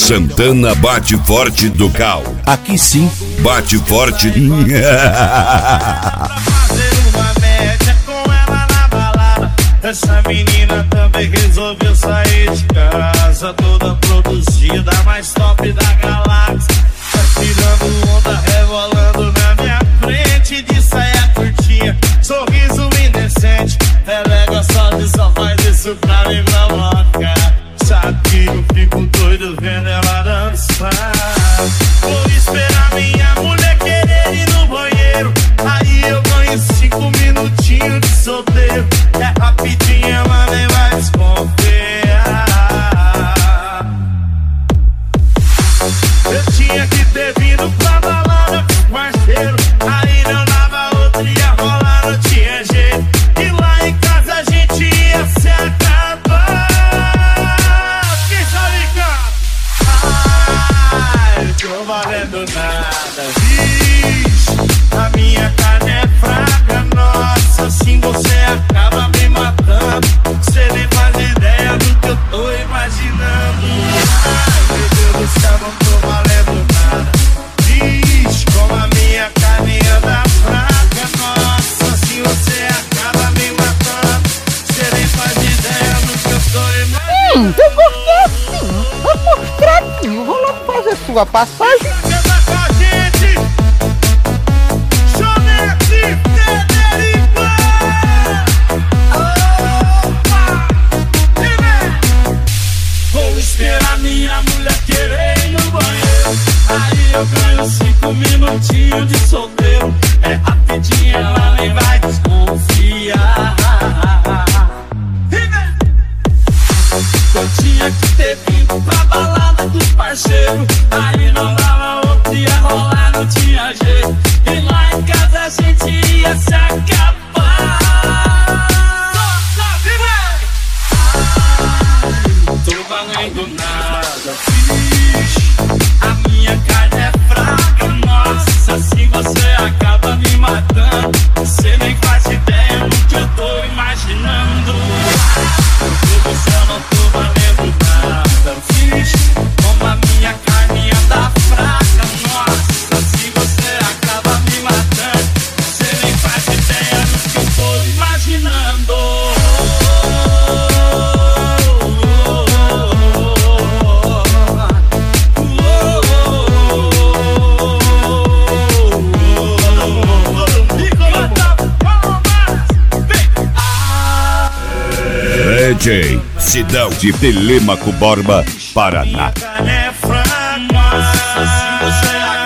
Santana bate forte do Cal. Aqui sim. Bate forte. Pra fazer uma média com ela na balada. Essa menina também resolveu sair de casa, toda produzida, mais top da galáxia. Tá tirando onda, rebolando na minha frente, de saia curtinha, sorriso indecente. Ela só faz isso pra me provocar. Sabe que eu fico doido vendo ela dançar. Vou esperar minha mulher querer ir no banheiro, aí eu ganho 5 minutinhos de solteiro. É rapidinho, ela nem vai desconfiar. Eu tinha que ter vindo pra balada com o parceiro, aí não dava outra, ia rolar, não tinha jeito. E lá em casa a gente ia se acabar. Quem sabe cá? Ai, tô valendo nada. Vixe, a minha carne é fraca, nossa, assim você acaba me matando. Você nem faz ideia do que eu tô imaginando. Ai, meu Deus do céu, não tô valendo nada. Vixe, como a minha carne anda fraca, nossa, assim você acaba me matando. Você nem faz ideia do que eu tô imaginando. Eu gostei assim, amostradinho. Vou lá fazer sua passagem. Vou esperar minha mulher querer ir no banheiro, aí eu ganho 5 minutinhos de solteiro. É rapidinho, ela nem vai desconfiar. Eu tinha que ter vindo pra balada dos parceiros, aí não dava outro, ia rolar, não tinha jeito. E lá em casa a gente ia se acabar. Tô valendo nada, fixe. A minha carne é fraca, nossa, assim você acaba me matando. Você nem faz ideia do que eu tô imaginando. Meu Deus do céu, não tô valendo nada, fixe. Como a minha carne anda fraca, nossa, assim você acaba me matando. Você nem faz ideia do que eu tô imaginando. DJ Sidão de Telêmaco Borba, Paraná. É fraca, nossa, assim você